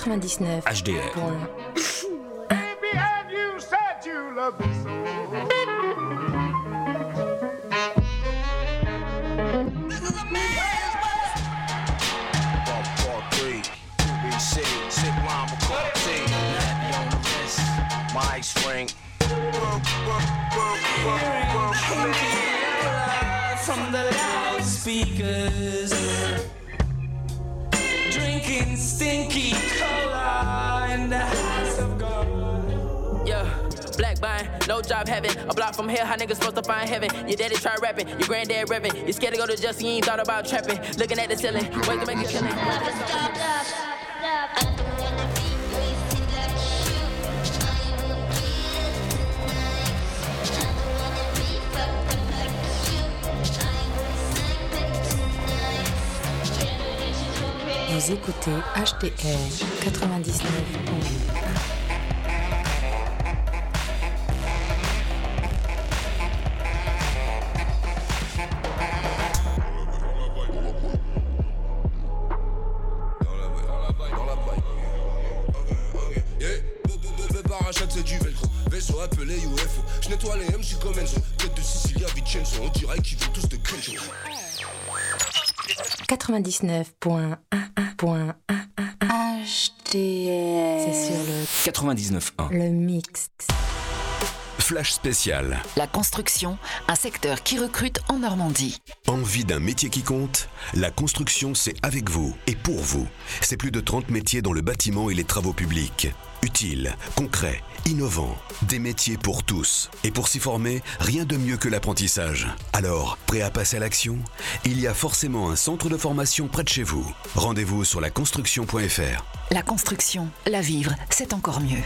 99 HDR. Baby, have you said you love me so? This is a man's world. Part 3, BC, sit rhyme with quality. Happy on the wrist, my string. From the loudspeakers, drinking stinky cola in the house of God. Yeah, black buying, no job having. A block from here, how niggas supposed to find heaven? Your daddy try rapping, your granddad revving. You scared to go to justice, you ain't thought about trapping. Looking at the ceiling, ways to make it killing. Vous écoutez HDR 99. Parachute c'est du velcro, vaisseau appelé UFO. Je nettoie les MC comme Enzo, tête de Sicilia Vincenzo. On dirait qu'ils veulent tous de Kencho. 99.1 HDR. C'est sur le 99.1. Le mix. Flash spécial. La construction, un secteur qui recrute en Normandie. Envie d'un métier qui compte ? La construction, c'est avec vous et pour vous. C'est plus de 30 métiers dans le bâtiment et les travaux publics. Utiles, concrets, innovants, des métiers pour tous. Et pour s'y former, rien de mieux que l'apprentissage. Alors, prêt à passer à l'action ? Il y a forcément un centre de formation près de chez vous. Rendez-vous sur laconstruction.fr. La construction, la vivre, c'est encore mieux.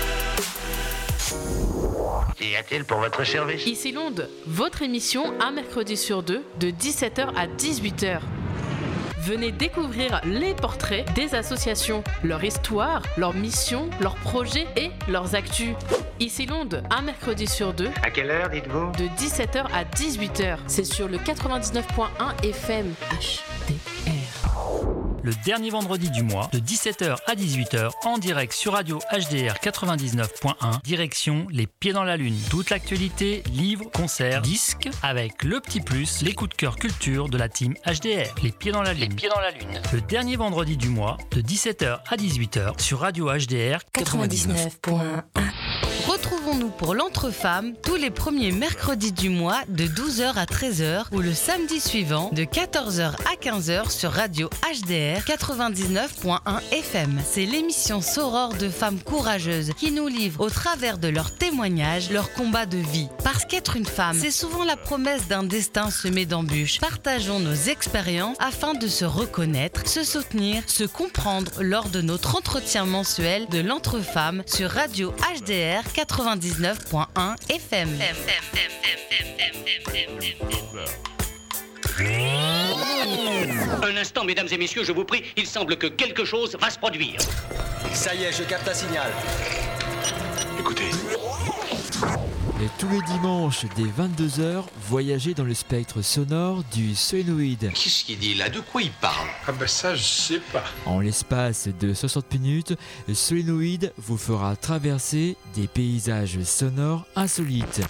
Qu'y a-t-il pour votre service ? Ici Londres, votre émission un mercredi sur deux de 17h à 18h. Venez découvrir les portraits des associations, leur histoire, leur mission, leurs projets et leurs actus. Ici Londres, un mercredi sur deux. À quelle heure, dites-vous ? De 17h à 18h. C'est sur le 99.1 FM HDR. Le dernier vendredi du mois, de 17h à 18h, en direct sur Radio HDR 99.1, direction Les Pieds dans la Lune. Toute l'actualité, livres, concerts, disques, avec le petit plus, les coups de cœur culture de la team HDR. Les Pieds dans la Lune. Les Pieds dans la Lune. Le dernier vendredi du mois, de 17h à 18h, sur Radio HDR 99.1. Retrouvons-nous pour l'Entre-Femmes tous les premiers mercredis du mois de 12h à 13h ou le samedi suivant de 14h à 15h sur Radio HDR 99.1 FM. C'est l'émission Soror de femmes courageuses qui nous livrent au travers de leurs témoignages leur combat de vie. Parce qu'être une femme, c'est souvent la promesse d'un destin semé d'embûches. Partageons nos expériences afin de se reconnaître, se soutenir, se comprendre lors de notre entretien mensuel de l'Entre-Femmes sur Radio HDR 99.1 FM. Un instant, mesdames et messieurs, je vous prie, il semble que quelque chose va se produire. Ça y est, je capte un signal. Écoutez. Et tous les dimanches, dès 22h, voyagez dans le spectre sonore du solénoïde. Qu'est-ce qu'il dit là ? De quoi il parle ? Ah ben ça, je sais pas. En l'espace de 60 minutes, Solénoïde vous fera traverser des paysages sonores insolites.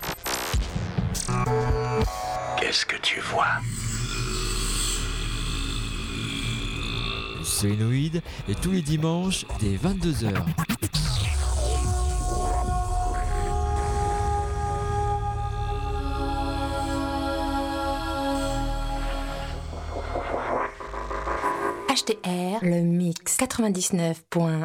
Qu'est-ce que tu vois ? Solénoïde, et tous les dimanches, dès 22h. HDR, le mix 99.1.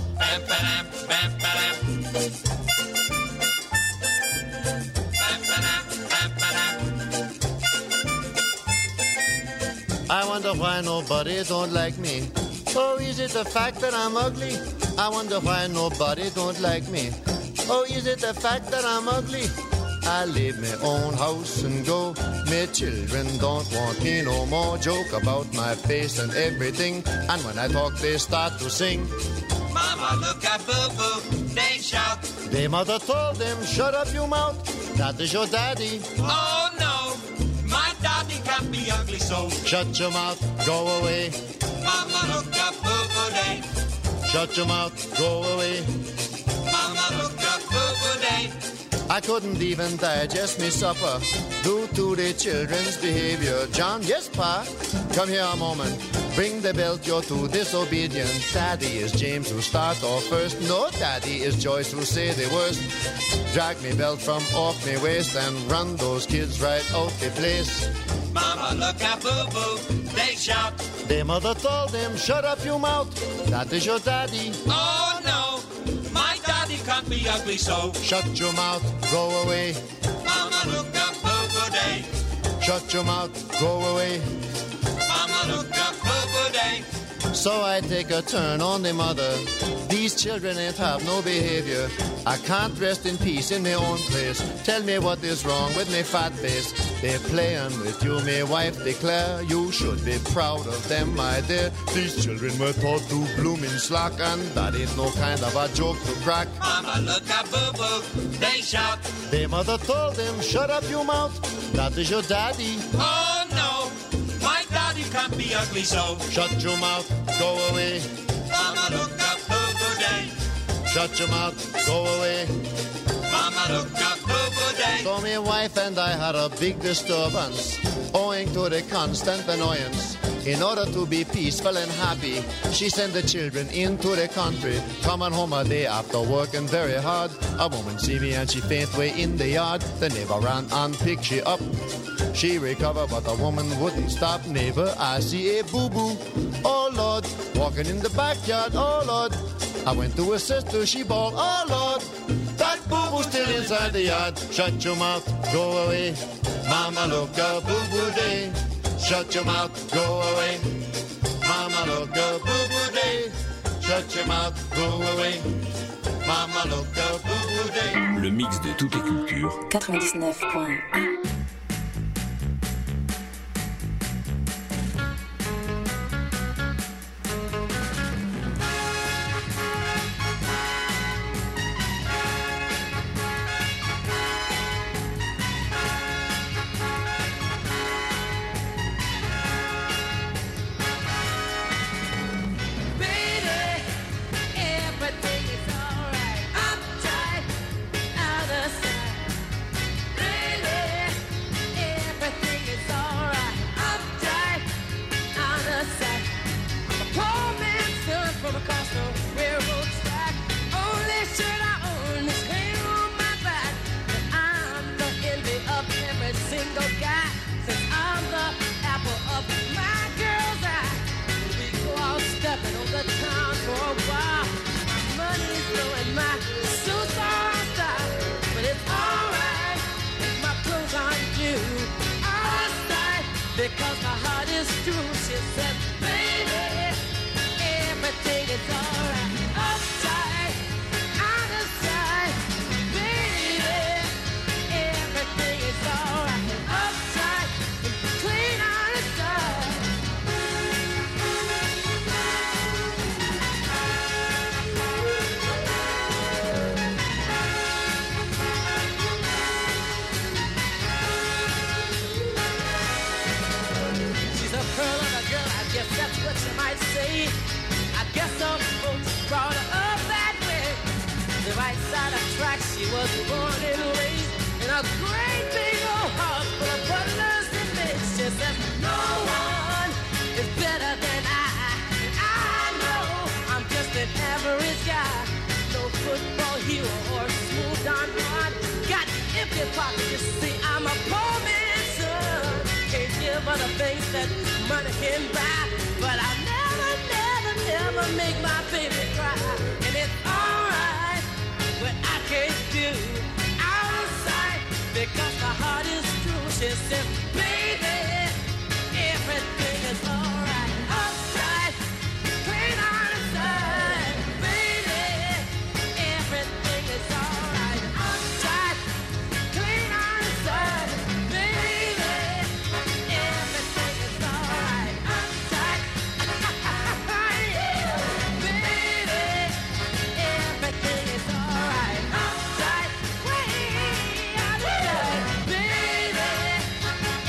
I wonder why nobody don't like me. Oh, is it the fact that I'm ugly? I wonder why nobody don't like me. Oh, is it the fact that I'm ugly? I leave my own house and go. My children don't want me no more. Joke about my face and everything. And when I talk, they start to sing. Mama, look at boo-boo, they shout. Their mother told them, shut up your mouth. That is your daddy. Oh no, my daddy can't be ugly so. Shut your mouth, go away. Mama, look at boo-boo, they Shut your mouth, go away. Mama, look up, boo-boo day. I couldn't even digest me supper due to the children's behavior. John, yes, Pa? Come here a moment. Bring the belt, you're too disobedient. Daddy is James who start off first. No, Daddy is Joyce who say the worst. Drag me belt from off me waist and run those kids right out the place. Mama, look at boo-boo, they shout. Their mother told them, shut up your mouth. That is your daddy. Oh no, my daddy can't be ugly so. Shut your mouth, go away. Mama, look at boo-boo day. Shut your mouth, go away. Mama, look at boo-boo day. So I take a turn on the mother. These children ain't have no behavior. I can't rest in peace in my own place. Tell me what is wrong with me fat face. They're playing with you, my wife declare. You should be proud of them, my dear. These children were taught to bloom in slack, and that ain't no kind of a joke to crack. Mama, look at boo-boo, they shout. Their mother told them, shut up your mouth. That is your daddy. Oh no, my daddy can't be ugly so. Shut your mouth, go away. Mama, look at boo-boo day. Shut your mouth, go away. Mama, look at boo-boo day. So my wife and I had a big disturbance owing to the constant annoyance. In order to be peaceful and happy, she sent the children into the country. Coming home a day after working very hard, a woman see me and she faint way in the yard. The neighbor ran and picked she up. She recovered, but the woman wouldn't stop. Neighbor, I see a boo-boo. Oh Lord, walking in the backyard. Oh Lord, I went to her sister. She bawled. Oh Lord, that boo-boo still inside the yard. Shut your mouth, go away. Mama, look a boo-boo day. Shut your mouth, go away. Mama, look a boo-boo day. Shut your mouth, go away. Mama, look a boo-boo day. Le mix de toutes les cultures. 99.1. Because my heart is true, she said, baby, everything is alright. Upside, out of sight, baby, everything is alright. Upside, clean out of sight. Yes, that's what you might say. I guess some folks brought her up that way. The right side of tracks, she was born and raised in a great big old house full of butlers and maids. She says, no one is better than I know I'm just an average guy. No football hero or smooth Don Juan. Got empty pockets, you see, I'm a poor man's son. Can't give her the things that money can buy, but I never make my baby cry. And it's alright, but I can't do out of sight because my heart is true. She says, baby, everything is alright. Outside, clean out of sight, baby, everything is alright. Outside, clean out of sight, baby, everything is alright. Outside, yeah, baby, everything is alright. Outside, way out of sight, baby,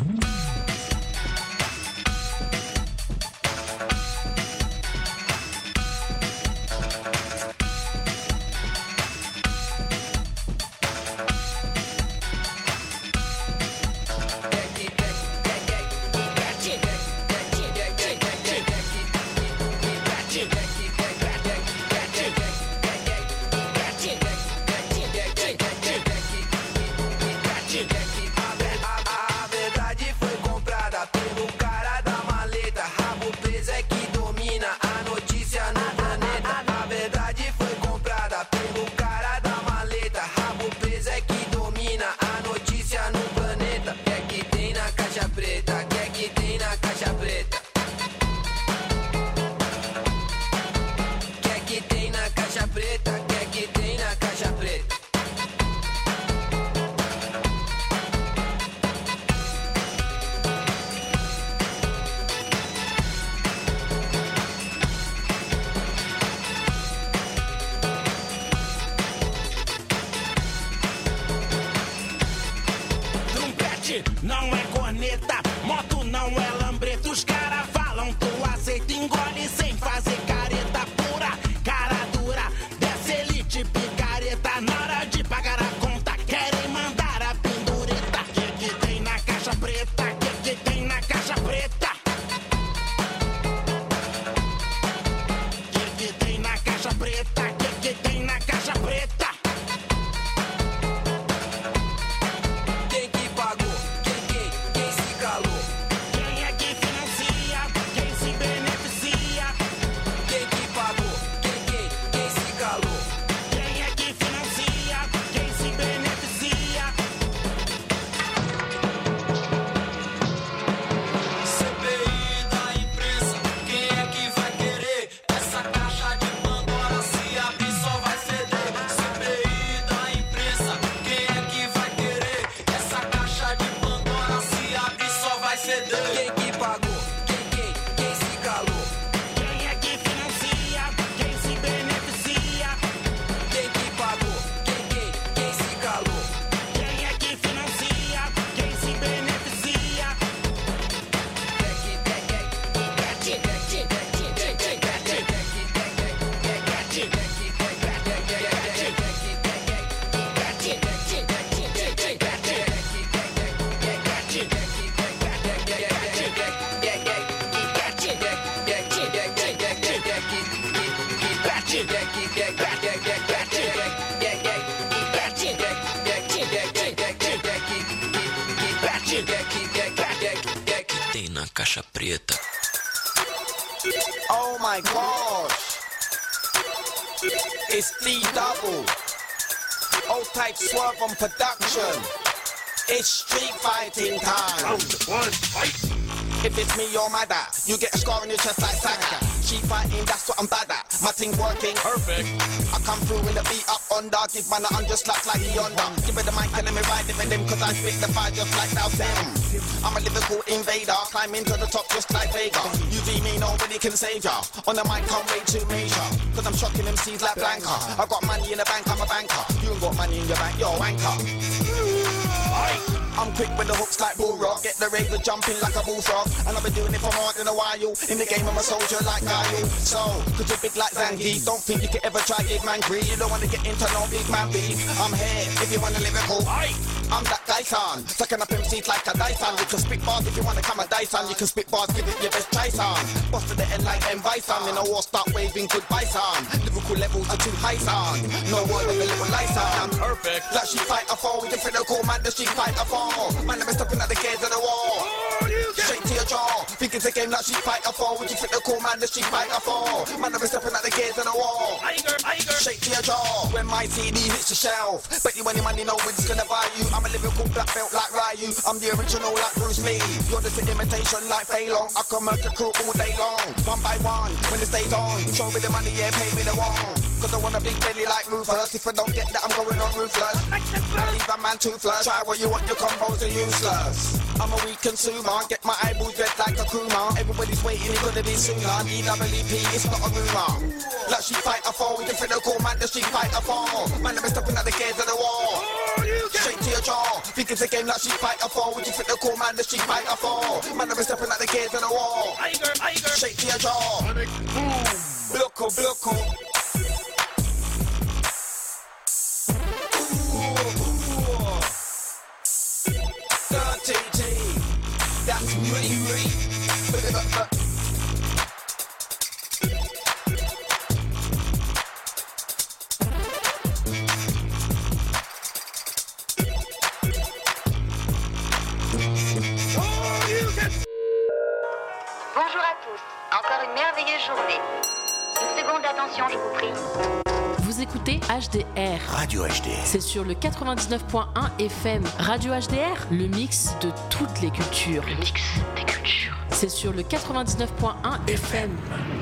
Não é corneta, moto não é lambreta. Os caras falam, tu aceita, engole sem fazer careta. Pura, cara dura, dessa elite picareta. Na hora de pagar a conta, querem mandar a pendureta. Que tem na caixa preta? Que tem na caixa preta? Que tem na caixa preta? Que tem na caixa preta? Tem na caixa preta. Oh my gosh, it's D-Double. Old type Swerve on production. It's street fighting time. Round one, fight. If it's me or my dad, you get a scar on your chest like Saka. She fighting, that's what I'm bad at. My thing working perfect. I come through in the beat up under. Give man 100 slaps like the under. Give me the mic and let me ride it with them, cause I spit the fire just like Dow Sam. I'm a Liverpool invader, climb into the top just like Vega. You be me, nobody can save ya. On the mic I'm way too major, cause I'm shocking MCs like Blanca. I got money in the bank, I'm a banker. You ain't got money in your bank, you're a wanker. I'm quick with the hooks like Bull Rock. Get the razor jumping like a bullfrog. And I've been doing it for more than a while. In the game I'm a soldier like Guile. So, cause you're big like Zangief. Don't think you can ever try get man greed. You don't wanna get into no big man beef. I'm here if you wanna live it cool. I'm that Dyson, sucking up MCs like a Dyson. You can spit bars if you wanna come a Dyson. You can spit bars, give it your best try, son. Bust to the end like M. Bison. In a war, start waving goodbye, son. Lyrical levels are too high, son. No word of a little lie, son. I'm perfect. Like she fight a foe, with the critical man, the she fight a foe. Man, I'm stepping at the gates of the wall. Straight to your jaw. Think it's a game like she fight a foe. With you critical man, the she fight a foe. Man, I'm stepping at the gates of the wall. Straight to your jaw. When my CD hits the shelf, bet you any money know when it's gonna buy you. I'm a lyrical black belt like Ryu. I'm the original like Bruce Lee. You're just an imitation like Phaelon. I can murk a crew all day long. One by one, when the day's on. Show me the money, yeah, pay me the one. Cause I want a big belly like Rufus. If I don't get that, I'm going on ruthless. I leave a man toothless. Try what you want, your combos are useless. I'm a weak consumer. Get my eyeballs red like a Kuma. Everybody's waiting, it's gonna be sooner. DWP, it's not a rumor. Like she fight a foe. With the critical man, the she fight a foe. Man, I'm stepping at the gates of the wall. Straight to your jaw. Think it's a game like Street Fighter 4. Would you think the cool man the Street Fighter 4? Man, I'm stepping like the kids on the wall. Shake to your jaw. Bloco, bloco. That's me. Bonjour à tous, encore une merveilleuse journée. Une seconde d'attention, je vous prie. Vous écoutez HDR. Radio HDR. C'est sur le 99.1 FM. Radio HDR, le mix de toutes les cultures. Le mix des cultures. C'est sur le 99.1 FM.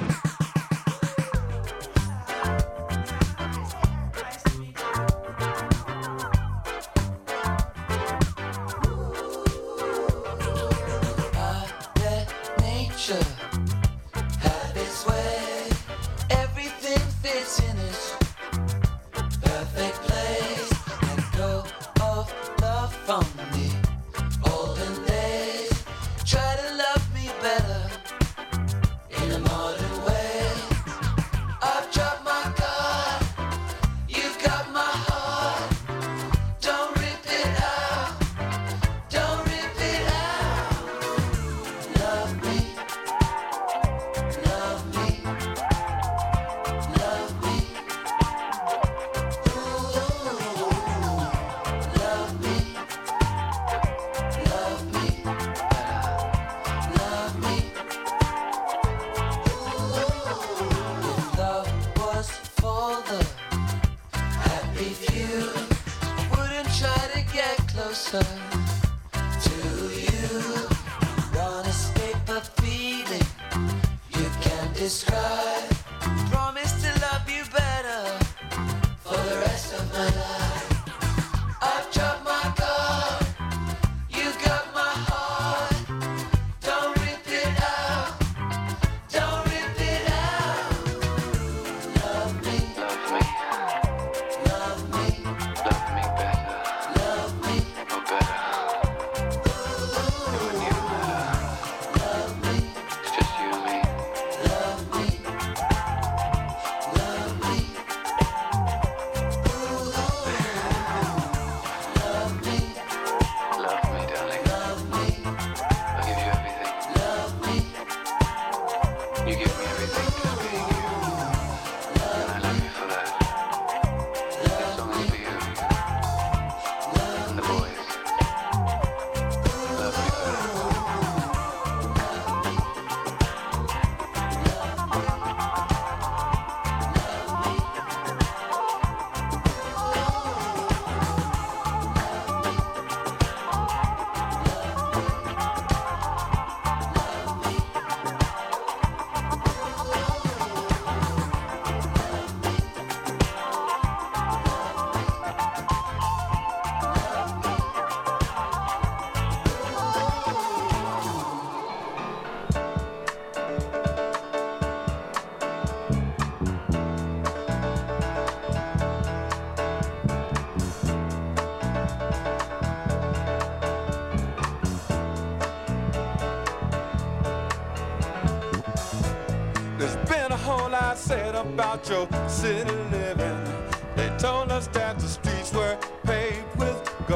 Said about your city living. They told us that the streets were paved with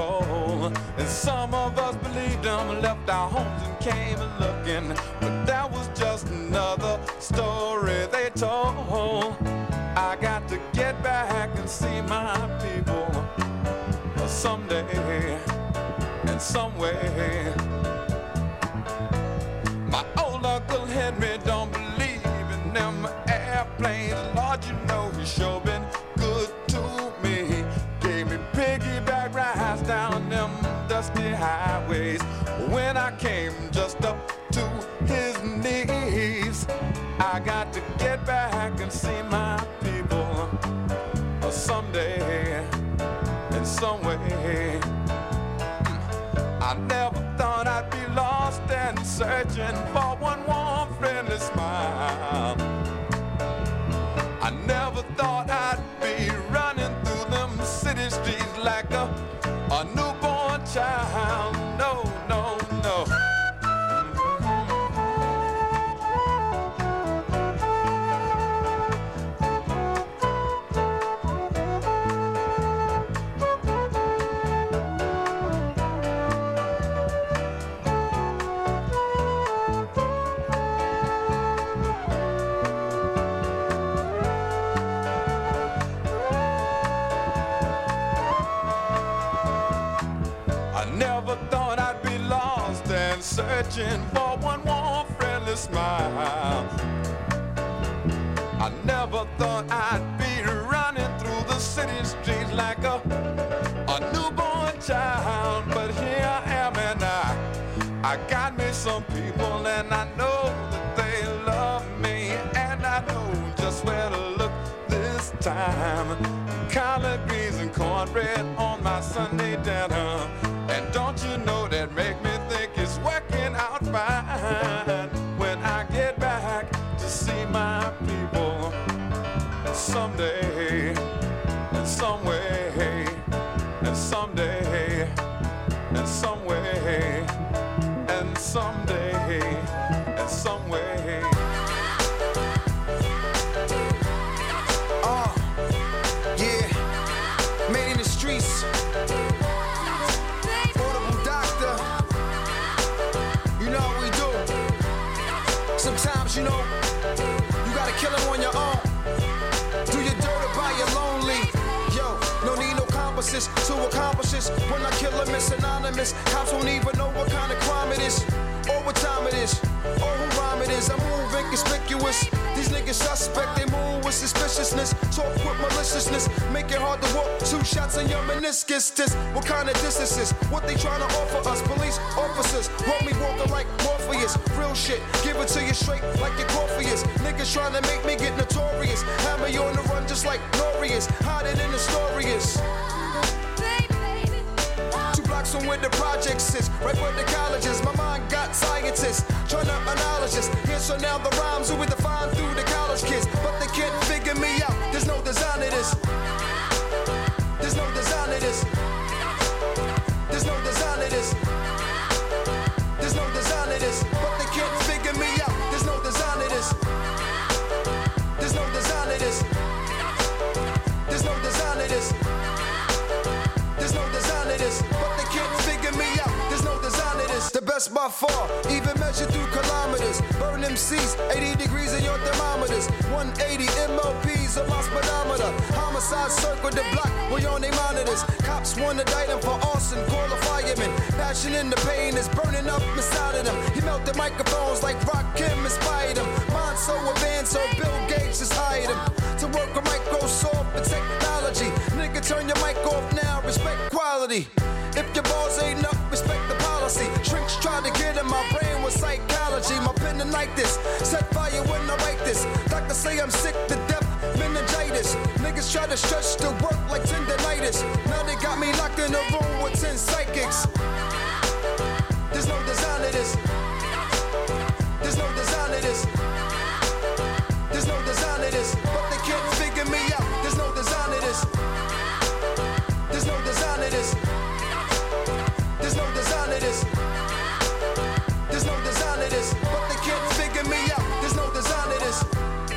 gold, and some of us believed them, left our homes and came looking, but that was just another story they told. I got to get back and see my people someday, in some way. My old Uncle Henry don't believe in them airplanes. Lord, you know he's sure been good to me. Gave me piggyback rides down them dusty highways when I came just up to his knees. I got to get back and see my people someday, in some way. I never thought I'd be lost and searching for one warm, friendly smile. I never thought I'd be running through them city streets like a newborn searching for one warm, friendly smile. I never thought I'd be running through the city streets like a newborn child, but here I am and I got me some people and I know that they love me and I know just where to look this time. Collard greens and cornbread on my Sunday dinner, and don't you know that make me think it's working out fine when I get back to see my people someday, in some way, and someday, in some way, and someday, in some way. Yeah, made in the streets. Portable doctor, you know what we do. Sometimes, you know, you gotta kill him on your own. Do your dirt by your lonely. Yo, no need no compasses to accomplish this. When I kill him, it's anonymous. Cops won't even know what kind of crime it is, or what time it is, or who rhyme it is. I move inconspicuous. These niggas suspect, they move with suspiciousness. Talk with maliciousness, make it hard to walk. 2 shots in your meniscus. This, what kind of distance is? What they trying to offer us? Police officers want me walking like Morpheus. Real shit, give it to you straight like your coffee is. Niggas trying to make me get notorious. Have me on the run just like Norius. Hiding in the story is. 2 blocks from where the projects is, right where the colleges. My mind got scientists trying to acknowledge this. Here, so now the rhymes will be defined through the college kids, but they can't figure me out. There's no design to this. There's no design to this. There's no design to this. There's no design to this, but they can't figure me out. There's no design to this. There's no design to this. There's no design to this. There's no design to this, but they can't figure me out. There's no design to this. The best by far, even measured through kilometers. Burn MCs, 80 degrees in your thermometers. 180 MLPs on my speedometer. Homicide circle the block, we on they monitors. Cops want to indict them for arson, call a fireman. Passion in the pain is burning up inside of them. He melted microphones like Rakim inspired him. Mind so advanced, so Bill Gates just hired him to work with Microsoft and technology. Nigga, turn your mic off now, respect quality. If your balls ain't up, respect the policy. Shrinks try to get in my brain with psychology. My pen like this, set fire when I write this. Doctors say I'm sick to death, meningitis. Niggas try to stretch the work like tendonitis. Now they got me locked in a room with 10 psychics. There's no design to this. There's no design to this. There's no design to this, but they can't figure me out. There's no design to this. There's no design to this. There's no design to this. There's no design to this, but they can't figure me out. There's no design to this.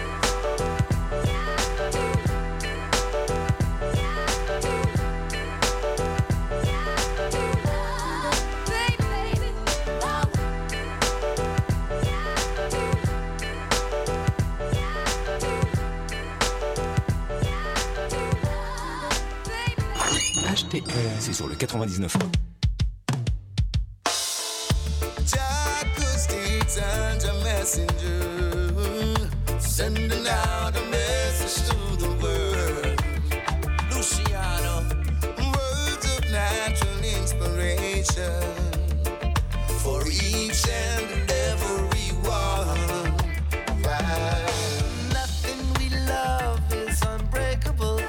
HTR, c'est sur le 99. Send a messenger, sending out a message to the world. Luciano, words of natural inspiration for each and every one. Yeah. Nothing we love is unbreakable.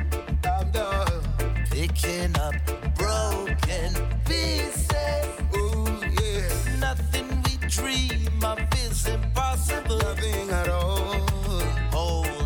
Picking up broken pieces. Ooh, yeah. Nothing we dream of is impossible. Nothing at all. Hold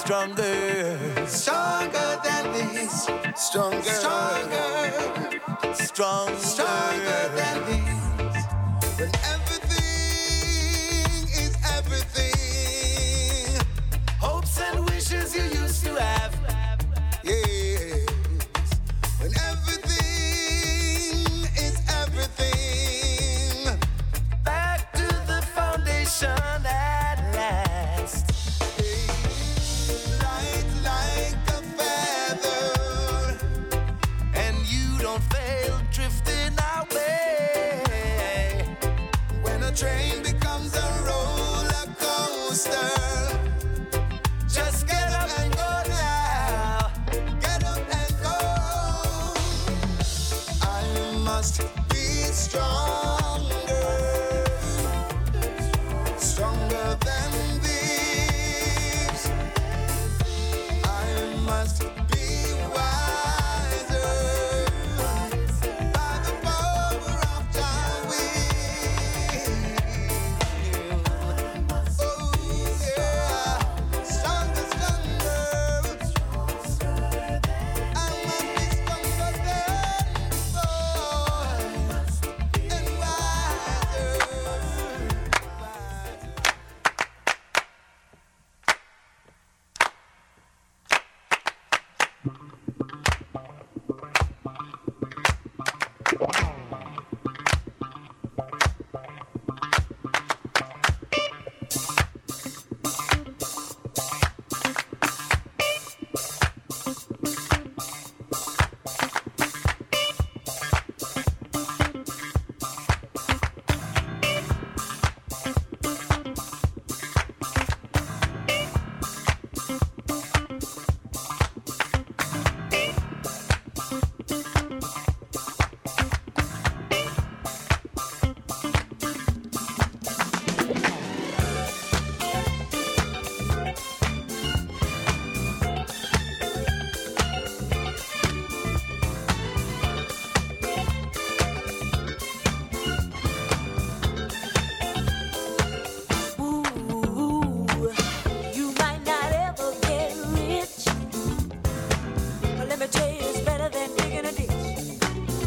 stronger, stronger than these, stronger, stronger, stronger than these. When everything is everything, hopes and wishes you used to have. Yes, when everything is everything, back to the foundation at last. Light like a feather, and you don't fail drifting away. When a train becomes a roller coaster, just get up and go now. Get up and go. I must be stronger, stronger than these. I must be wiser by the power of Jah. Oh yeah, stronger, stronger. I must be stronger than before and wiser. You might not ever get rich, but let me tell you, it's better than digging a ditch.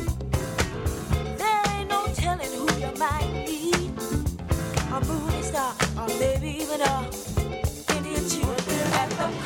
There ain't no telling who you might meet, a movie star, or maybe even a